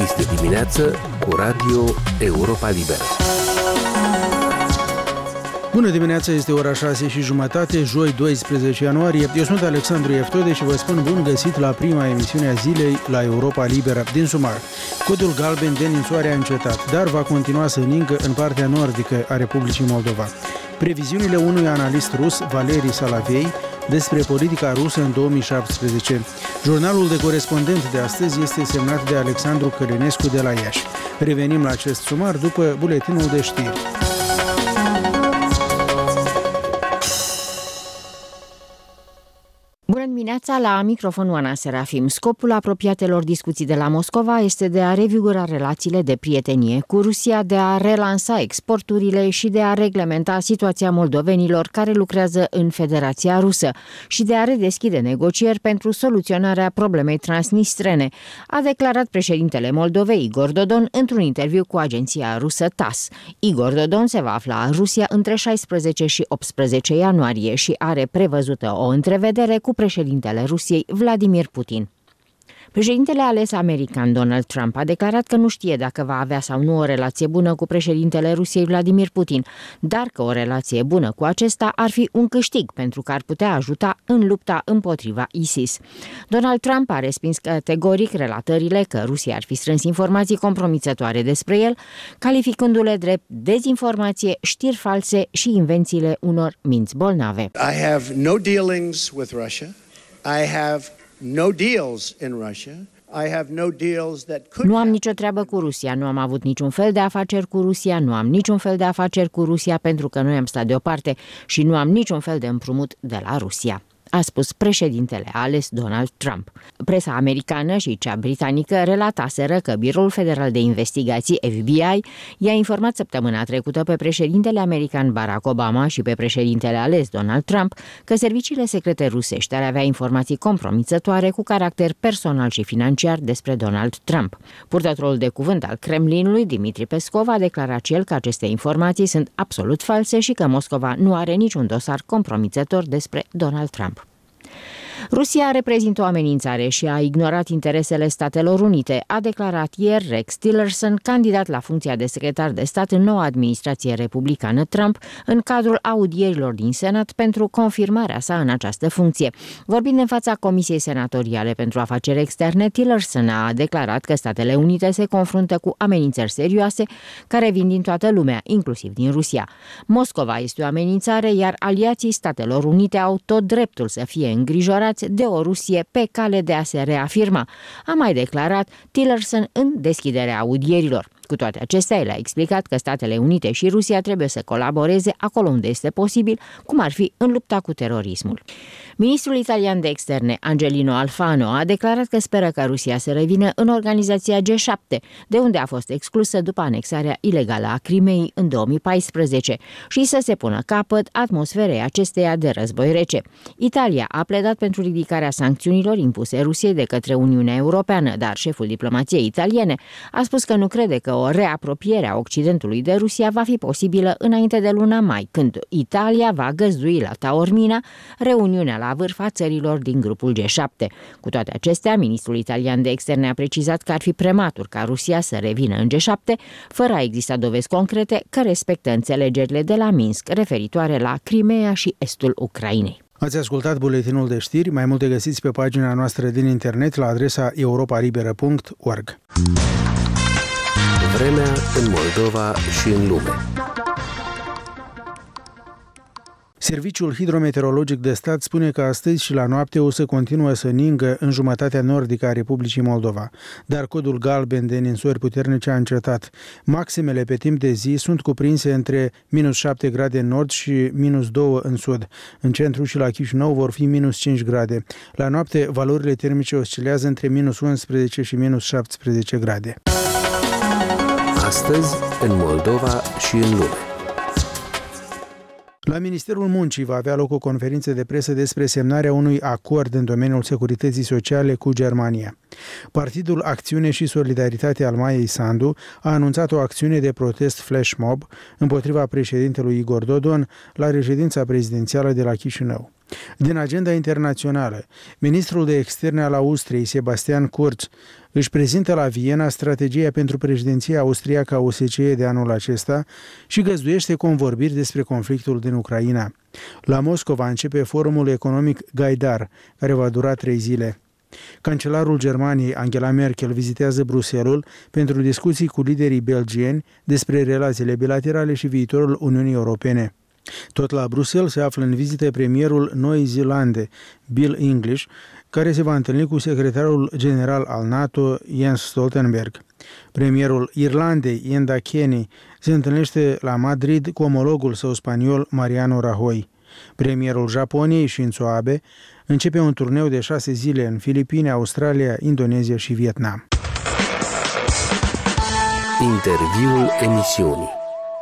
Este dimineață cu Radio Europa Liberă. Bună dimineața, este ora 6:30, joi 12 ianuarie. Eu sunt Alexandru Eftode și vă spun bun găsit la prima emisiune a zilei la Europa Liberă. Din sumar, codul galben de ninsoare a încetat, dar va continua să ningă în partea nordică a Republicii Moldova. Previziunile unui analist rus, Valeri Salavei, despre politica rusă în 2017. Jurnalul de corespondent de astăzi este semnat de Alexandru Călinescu de la Iași. Revenim la acest sumar după buletinul de știri. Bună dimineața, la microfon Oana Serafim. Scopul apropiatelor discuții de la Moscova este de a revigora relațiile de prietenie cu Rusia, de a relansa exporturile și de a reglementa situația moldovenilor care lucrează în Federația Rusă și de a redeschide negocieri pentru soluționarea problemei transnistrene, a declarat președintele Moldovei, Igor Dodon, într-un interviu cu agenția rusă TASS. Igor Dodon se va afla în Rusia între 16 și 18 ianuarie și are prevăzută o întrevedere cu președintele Rusiei, Vladimir Putin. Președintele ales american Donald Trump a declarat că nu știe dacă va avea sau nu o relație bună cu președintele Rusiei Vladimir Putin, dar că o relație bună cu acesta ar fi un câștig pentru că ar putea ajuta în lupta împotriva ISIS. Donald Trump a respins categoric relatările că Rusia ar fi strâns informații compromițătoare despre el, calificându-le drept dezinformație, știri false și invențiile unor minți bolnave. I have no dealings with Russia. I have no deals in Russia. I have no deals that could. Nu am nicio treabă cu Rusia, nu am avut niciun fel de afaceri cu Rusia, nu am niciun fel de afaceri cu Rusia pentru că noi am stat deoparte și nu am niciun fel de împrumut de la Rusia, a spus președintele ales Donald Trump. Presa americană și cea britanică relataseră că Biroul Federal de Investigații, FBI, i-a informat săptămâna trecută pe președintele american Barack Obama și pe președintele ales Donald Trump că serviciile secrete rusești ar avea informații compromițătoare cu caracter personal și financiar despre Donald Trump. Purtătorul de cuvânt al Kremlinului, Dmitri Peskov, a declarat el că aceste informații sunt absolut false și că Moscova nu are niciun dosar compromițător despre Donald Trump. Rusia reprezintă o amenințare și a ignorat interesele Statelor Unite, a declarat ieri Rex Tillerson, candidat la funcția de secretar de stat în noua administrație republicană Trump, în cadrul audierilor din Senat pentru confirmarea sa în această funcție. Vorbind în fața Comisiei Senatoriale pentru Afaceri Externe, Tillerson a declarat că Statele Unite se confruntă cu amenințări serioase care vin din toată lumea, inclusiv din Rusia. Moscova este o amenințare, iar aliații Statelor Unite au tot dreptul să fie îngrijorați de o Rusie pe cale de a se reafirma, a mai declarat Tillerson în deschiderea audierilor. Cu toate acestea, el a explicat că Statele Unite și Rusia trebuie să colaboreze acolo unde este posibil, cum ar fi în lupta cu terorismul. Ministrul italian de externe, Angelino Alfano, a declarat că speră ca Rusia să revină în organizația G7, de unde a fost exclusă după anexarea ilegală a Crimeei în 2014, și să se pună capăt atmosferei acesteia de război rece. Italia a pledat pentru ridicarea sancțiunilor impuse Rusiei de către Uniunea Europeană, dar șeful diplomației italiene a spus că nu crede că o reapropiere a Occidentului de Rusia va fi posibilă înainte de luna mai, când Italia va găzdui la Taormina reuniunea la vârf a țărilor din grupul G7. Cu toate acestea, ministrul italian de externe a precizat că ar fi prematur ca Rusia să revină în G7, fără a exista dovezi concrete că respectă înțelegerile de la Minsk referitoare la Crimea și estul Ucrainei. Ați ascultat buletinul de știri, mai multe găsiți pe pagina noastră din internet la adresa europalibera.org. Vremea în Moldova și în lume. Serviciul hidrometeorologic de stat spune că astăzi și la noapte o să continuă să ningă în jumătatea nordică a Republicii Moldova, dar codul galben de ninsori puternice a încetat. Maximele pe timp de zi sunt cuprinse între -7 grade în nord și -2 în sud. În centru și la Chișinău vor fi -5 grade. La noapte, valorile termice oscilează între -11 și -17 grade. Astăzi, în Moldova și în lume. La Ministerul Muncii va avea loc o conferință de presă despre semnarea unui acord în domeniul securității sociale cu Germania. Partidul Acțiune și Solidaritate al Maiei Sandu a anunțat o acțiune de protest flash mob împotriva președintelui Igor Dodon la reședința prezidențială de la Chișinău. Din agenda internațională, ministrul de externe al Austriei, Sebastian Kurz, își prezintă la Viena strategia pentru președinția austriacă a OSCE de anul acesta și găzduiește convorbiri despre conflictul din Ucraina. La Moscova începe forumul economic Gaidar, care va dura 3 zile. Cancelarul Germaniei, Angela Merkel, vizitează Bruxelles pentru discuții cu liderii belgieni despre relațiile bilaterale și viitorul Uniunii Europene. Tot la Bruxelles se află în vizită premierul Noii Zeelande, Bill English, care se va întâlni cu secretarul general al NATO, Jens Stoltenberg. Premierul Irlandei, Enda Kenny, se întâlnește la Madrid cu omologul său spaniol, Mariano Rajoy. Premierul Japoniei, Shinzo Abe, începe un turneu de 6 zile în Filipine, Australia, Indonezia și Vietnam. Interviul emisiunii.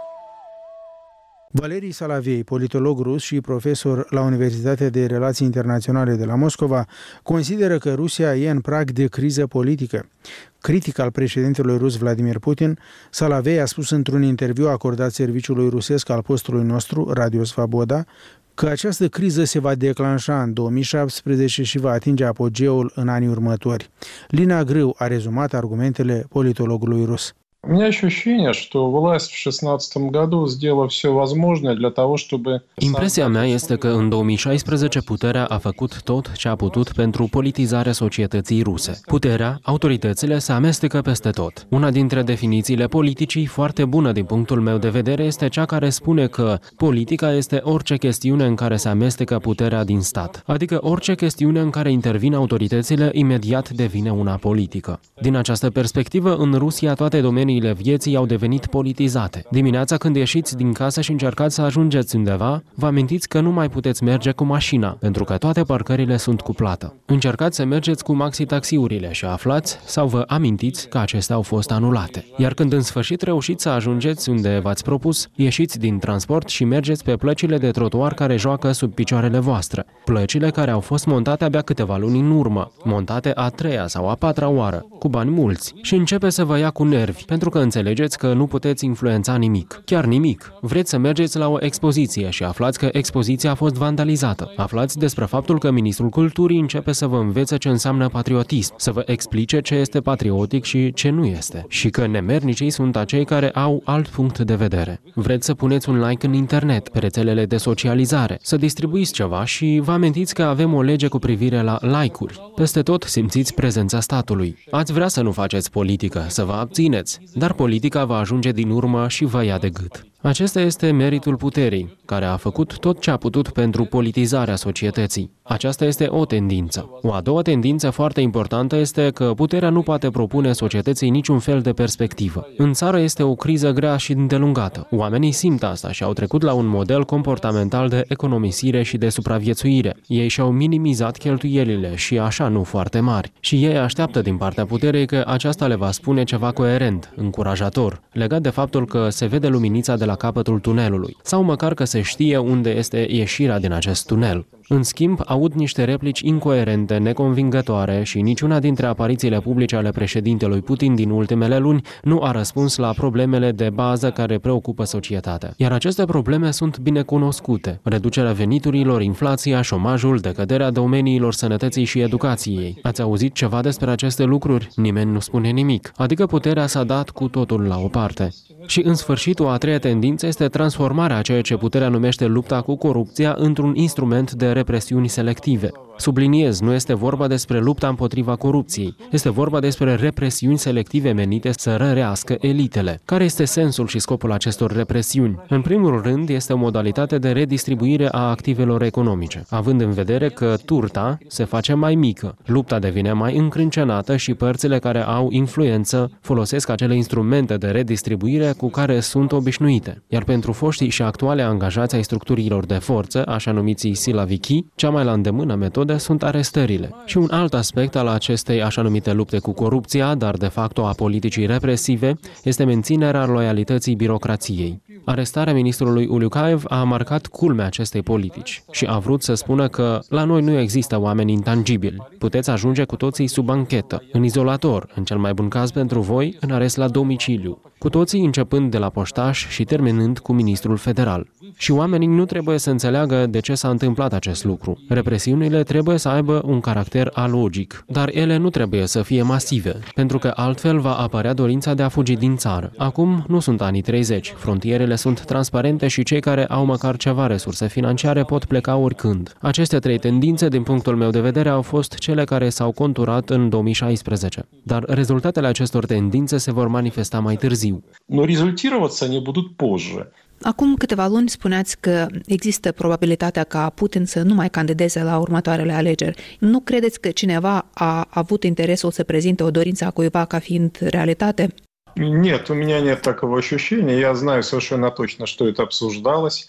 Valerii Salavei, politolog rus și profesor la Universitatea de Relații Internaționale de la Moscova, consideră că Rusia e în prag de criză politică. Critic al președintelui rus Vladimir Putin, Salavei a spus într-un interviu acordat serviciului rusesc al postului nostru, Radio Svaboda, că această criză se va declanșa în 2017 și va atinge apogeul în anii următori. Lina Grâu a rezumat argumentele politologului rus. У меня ощущение, что власть в 2016 году сделала все возможное для того, чтобы... Impresia mea este că în 2016 puterea a făcut tot ce a putut pentru politizarea societății ruse. Puterea, autoritățile se amestecă peste tot. Una dintre definițiile politicii foarte bună din punctul meu de vedere este cea care spune că politica este orice chestiune în care se amestecă puterea din stat. Adică orice chestiune în care intervin autoritățile imediat devine una politică. Din această perspectivă, în Rusia toate domeniile vieții au devenit politizate. Dimineața când ieșiți din casă și încercați să ajungeți undeva, vă amintiți că nu mai puteți merge cu mașina, pentru că toate parcările sunt cu plată. Încercați să mergeți cu maxi-taxiurile și aflați sau vă amintiți că acestea au fost anulate. Iar când în sfârșit reușiți să ajungeți unde v-ați propus, ieșiți din transport și mergeți pe plăcile de trotuar care joacă sub picioarele voastre. Plăcile care au fost montate abia câteva luni în urmă, montate a 3-a sau a 4-a oară, cu bani mulți, și începe să vă ia cu nervi, pentru că înțelegeți că nu puteți influența nimic. Chiar nimic. Vreți să mergeți la o expoziție și aflați că expoziția a fost vandalizată. Aflați despre faptul că ministrul culturii începe să vă învețe ce înseamnă patriotism, să vă explice ce este patriotic și ce nu este. Și că nemernicii sunt acei care au alt punct de vedere. Vreți să puneți un like în internet, pe rețelele de socializare, să distribuiți ceva și vă amintiți că avem o lege cu privire la like-uri. Peste tot simțiți prezența statului. Ați vrea să nu faceți politică, să vă abțineți, dar politica va ajunge din urmă și vă ia de gât. Acesta este meritul puterii, care a făcut tot ce a putut pentru politizarea societății. Aceasta este o tendință. O a doua tendință foarte importantă este că puterea nu poate propune societății niciun fel de perspectivă. În țară este o criză grea și îndelungată. Oamenii simt asta și au trecut la un model comportamental de economisire și de supraviețuire. Ei și-au minimizat cheltuielile și așa nu foarte mari. Și ei așteaptă din partea puterii că aceasta le va spune ceva coerent, încurajator, legat de faptul că se vede luminița de la capătul tunelului, sau măcar că se știe unde este ieșirea din acest tunel. În schimb, aud niște replici incoerente, neconvingătoare și niciuna dintre aparițiile publice ale președintelui Putin din ultimele luni nu a răspuns la problemele de bază care preocupă societatea. Iar aceste probleme sunt bine cunoscute: reducerea veniturilor, inflația, șomajul, decăderea domeniilor sănătății și educației. Ați auzit ceva despre aceste lucruri? Nimeni nu spune nimic. Adică puterea s-a dat cu totul la o parte. Și în sfârșit, o a treia tendință este transformarea a ceea ce puterea numește lupta cu corupția într-un instrument de represiuni selective. Subliniez, nu este vorba despre lupta împotriva corupției, este vorba despre represiuni selective menite să rărească elitele. Care este sensul și scopul acestor represiuni? În primul rând, este o modalitate de redistribuire a activelor economice, având în vedere că turta se face mai mică, lupta devine mai încrâncenată și părțile care au influență folosesc acele instrumente de redistribuire cu care sunt obișnuite. Iar pentru foștii și actuale angajați ai structurilor de forță, așa numiții silavichi, cea mai la îndemână metodă sunt arestările. Și un alt aspect al acestei așa numite lupte cu corupția, dar de facto a politicii represive, este menținerea loialității birocrației. Arestarea ministrului Uliucaev a marcat culmea acestei politici și a vrut să spună că la noi nu există oameni intangibili. Puteți ajunge cu toții sub anchetă, în izolator, în cel mai bun caz pentru voi, în arest la domiciliu, cu toții începând de la poștaș și terminând cu ministrul federal. Și oamenii nu trebuie să înțeleagă de ce s-a întâmplat acest lucru. Represiunile trebuie să aibă un caracter alogic, dar ele nu trebuie să fie masive, pentru că altfel va apărea dorința de a fugi din țară. Acum nu sunt anii 30, frontierele sunt transparente și cei care au măcar ceva resurse financiare pot pleca oricând. Aceste trei tendințe, din punctul meu de vedere, au fost cele care s-au conturat în 2016. Dar rezultatele acestor tendințe se vor manifesta mai târziu. Но результироваться они будут позже. Acum câteva luni spuneați că există probabilitatea ca Putin să nu mai candideze la următoarele alegeri. Nu credeți că cineva a avut interesul să prezinte o dorință a cuiva ca fiind realitate? Нет, у меня нет такого ощущения. Я знаю совершенно точно, что это обсуждалось.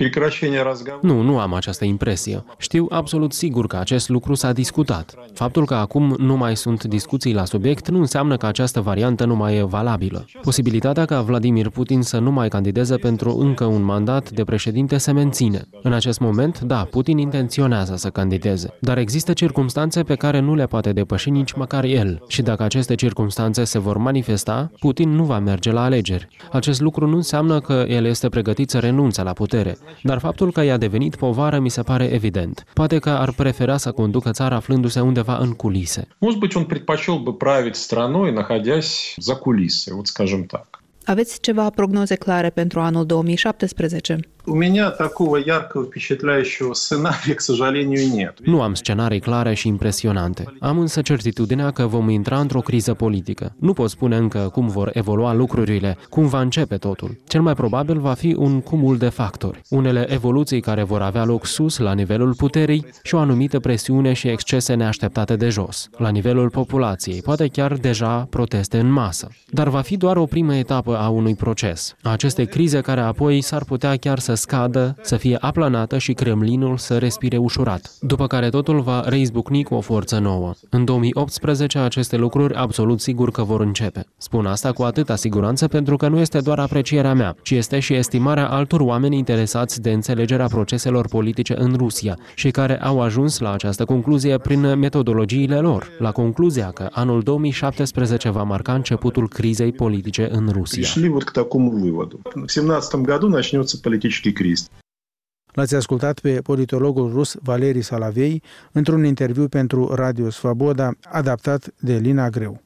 Nu am această impresie. Știu absolut sigur că acest lucru s-a discutat. Faptul că acum nu mai sunt discuții la subiect nu înseamnă că această variantă nu mai e valabilă. Posibilitatea ca Vladimir Putin să nu mai candideze pentru încă un mandat de președinte se menține. În acest moment, da, Putin intenționează să candideze, dar există circumstanțe pe care nu le poate depăși nici măcar el. Și dacă aceste circumstanțe se vor manifesta, Putin nu va merge la alegeri. Acest lucru nu înseamnă că el este pregătit să renunțe la putere. Dar faptul că i-a devenit povară mi se pare evident. Poate că ar prefera să conducă țara aflându-se undeva în culise. Может быть, он предпочел бы править страной, находясь за кулисой, вот скажем так. Aveți ceva prognoze clare pentru anul 2017? У меня такого яркого, впечатляющего сценария, к сожалению, нет. Nu am scenarii clare și impresionante. Am însă certitudinea că vom intra într-o criză politică. Nu pot spune încă cum vor evolua lucrurile, cum va începe totul. Cel mai probabil va fi un cumul de factori. Unele evoluții care vor avea loc sus, la nivelul puterii, și o anumită presiune și excese neașteptate de jos, la nivelul populației, poate chiar deja proteste în masă. Dar va fi doar o primă etapă a unui proces. Aceste crize care apoi s-ar putea chiar să scadă, să fie aplanată și Kremlinul să respire ușurat, după care totul va reizbucni cu o forță nouă. În 2018 aceste lucruri absolut sigur că vor începe. Spun asta cu atâta siguranță pentru că nu este doar aprecierea mea, ci este și estimarea altor oameni interesați de înțelegerea proceselor politice în Rusia și care au ajuns la această concluzie prin metodologiile lor, la concluzia că anul 2017 va marca începutul crizei politice în Rusia. Пришли вот к такому выводу. В 2017 году начнется политический кризис. L-ați ascultat pe politologul rus Valeri Salavei într-un interviu pentru Radio Svaboda, adaptat de Lina Greu.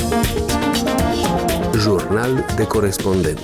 Jurnal de corespondent.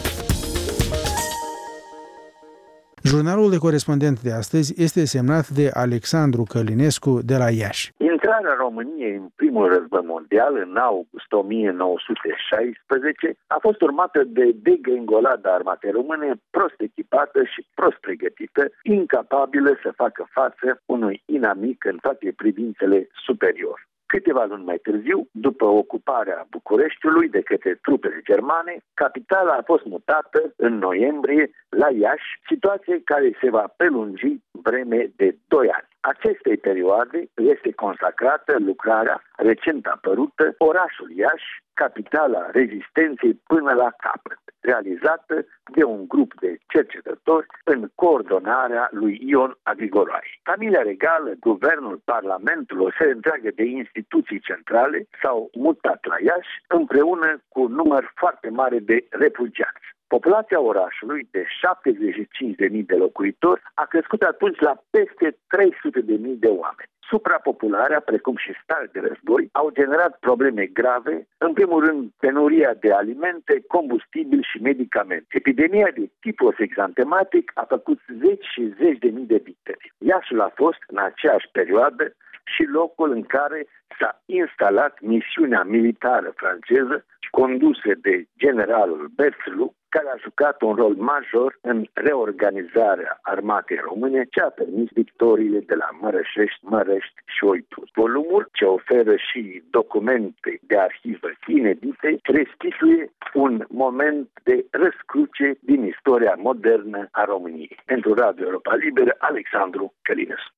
Jurnalul de corespondent de astăzi este semnat de Alexandru Călinescu de la Iași. Intrarea României în primul război mondial, în august 1916, a fost urmată de degringolada armatei române prost echipată și prost pregătită, incapabilă să facă față unui inamic în toate privințele superior. Câteva luni mai târziu, după ocuparea Bucureștiului de către trupele germane, capitala a fost mutată în noiembrie la Iași, situație care se va prelungi vreme de 2 ani. Acestei perioade este consacrată lucrarea recent apărută Orașul Iași, capitala rezistenței până la capăt, realizată de un grup de cercetători în coordonarea lui Ion Agrigoroi. Familia regală, guvernul, parlamentul, o serie întreagă de instituții centrale s-au mutat la Iași împreună cu un număr foarte mare de refugiați. Populația orașului de 75.000 de locuitori a crescut atunci la peste 300.000 de oameni. Suprapopularea, precum și stare de război, au generat probleme grave, în primul rând penuria de alimente, combustibil și medicamente. Epidemia de tipos exantematic a făcut zeci și zeci de mii de victime. Iașiul a fost, în aceeași perioadă, și locul în care s-a instalat misiunea militară franceză, condusă de generalul Berthelou, care a jucat un rol major în reorganizarea armatei române, ce a permis victoriile de la Mărășești, Mărești și Oituz. Volumul, ce oferă și documente de arhivă inedite, restituie un moment de răscruce din istoria modernă a României. Pentru Radio Europa Liberă, Alexandru Călinescu.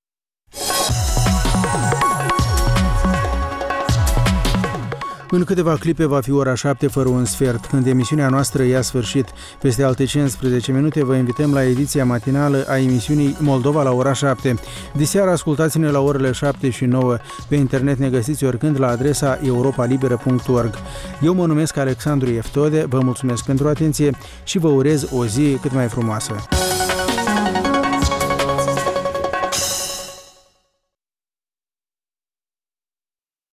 În câteva clipe va fi ora 7 fără un sfert. Când emisiunea noastră ia sfârșit, peste alte 15 minute vă invităm la ediția matinală a emisiunii Moldova la ora 7. Diseară ascultați-ne la orele 7 și 9. Pe internet ne găsiți oricând la adresa europalibera.org. Eu mă numesc Alexandru Eftode, vă mulțumesc pentru atenție și vă urez o zi cât mai frumoasă.